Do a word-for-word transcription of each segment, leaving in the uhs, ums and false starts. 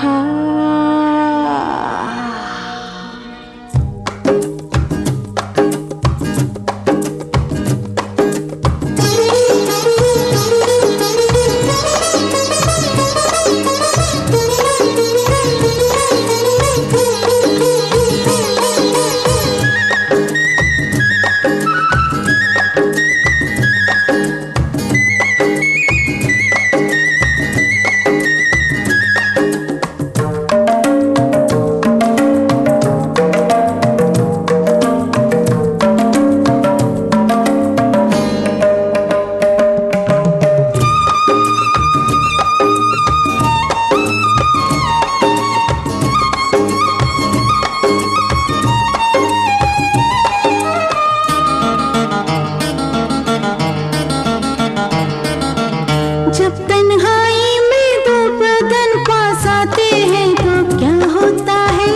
जब तन्हाई में दो बदन पास आते हैं तो क्या होता है?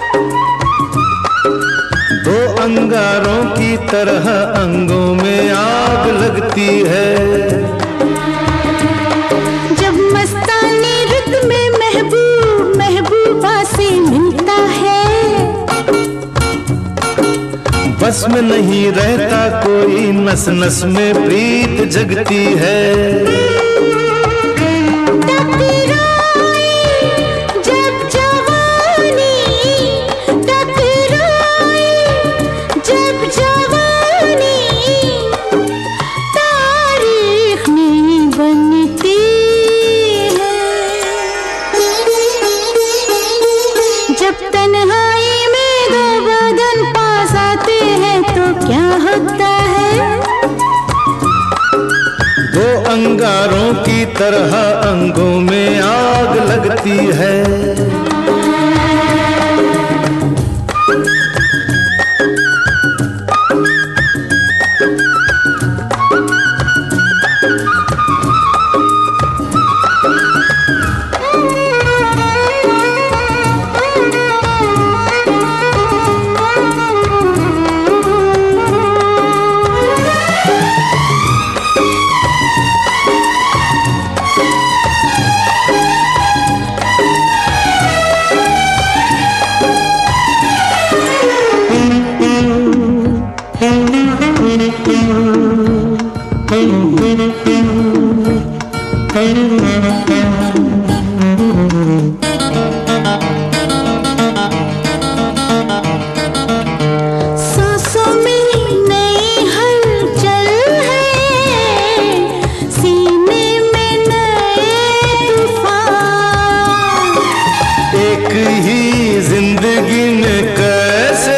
दो अंगारों की तरह अंगों में आग लगती है। जब मस्तानी रित में महबूब महबूबा से मिलता है, बस में नहीं रहता कोई, नस नस में प्रीत जगती है। जब तन्हाई में दो बदन पास आते हैं तो क्या होता है? दो अंगारों की तरह अंगों में आग लगती है। सांसों में नई हलचल है, सीने में नए तूफान। एक ही जिंदगी में कैसे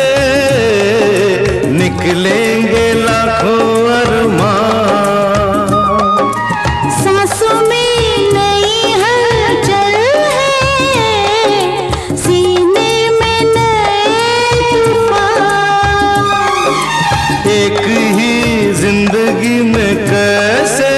निकलेंगे लाखों अरमान। सांसों में नई हलचल है, सीने में नए तूफान। एक ही जिंदगी में कैसे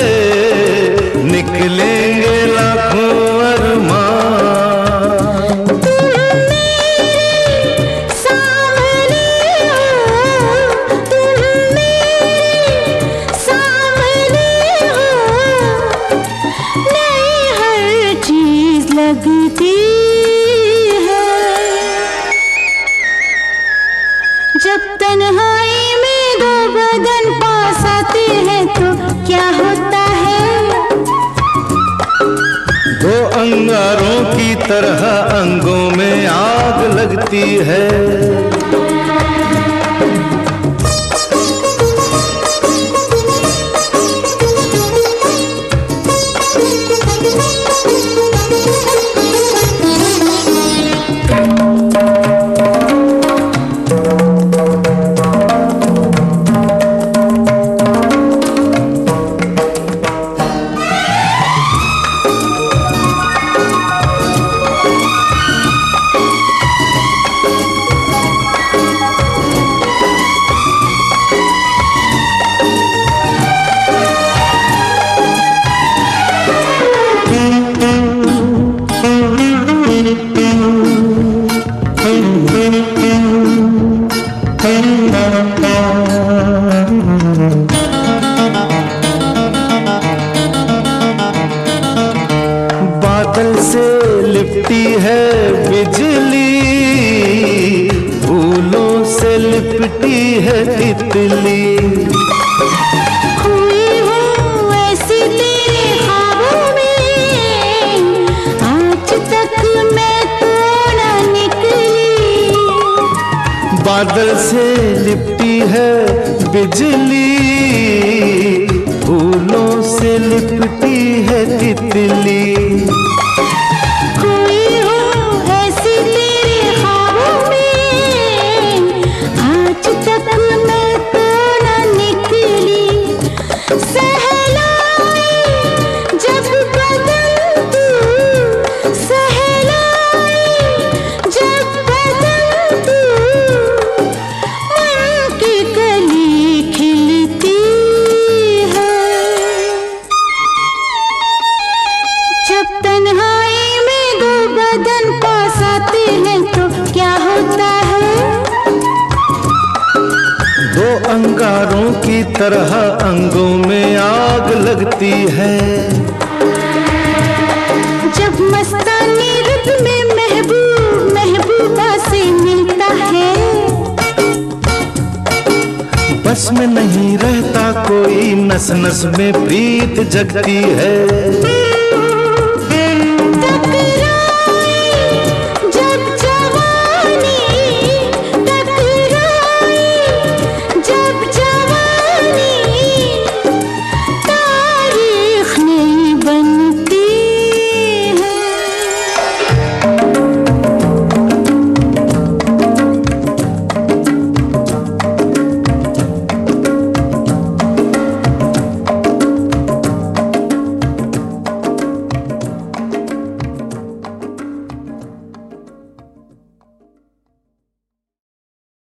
निकलेंगे लाखों अरमान। तुम मेरे सामने हो, तुम मेरे सामने हो, नई हर चीज लगती है। जब तन्हाई में दो बदन पास आते हैं तो क्या होता है? दो अंगारों की तरह अंगों में आग लगती है। बादल से लिपटी है बिजली, फूलों से लिपटी है तितली। हुई हूँ ऐसी तेरे ख्वाबों में, आज तक मैं तो न निकली। बादल से लिपटी है बिजली, फूलों से लिपटी है तितली। हुई हूँ ऐसी तेरे ख्वाबों में, आज तक मैं तो न निकली। सहलाए जब बदन तू, सहलाए जब बदन तू, मन की कली खिलती है। जब तन्हाई में दो बदन पास आते हैं तो क्या होता है? दो अंगारों की तरह अंगों में आग लगती है। जब मस्तानी रुत में महबूब महबूबा से मिलता है, बस में नहीं रहता कोई, नस नस में प्रीत जगती है।